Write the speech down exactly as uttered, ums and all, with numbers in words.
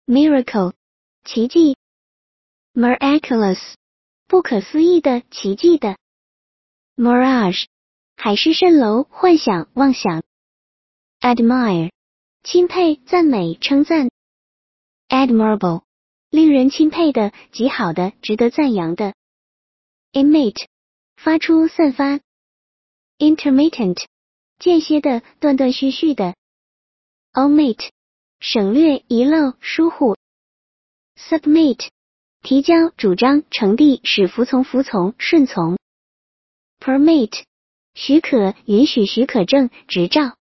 miracle 奇迹 miraculous 不可思议的奇迹的 mirage 海市蜃楼幻想妄想 admire 钦佩赞美称赞 admirable 令人钦佩的极好的值得赞扬的 emit 发出散发 intermittent 间歇的断断续续的 omit 省略遗漏疏忽 submit 提交主张呈递使服从服从顺从 permit 许可允许许可证执照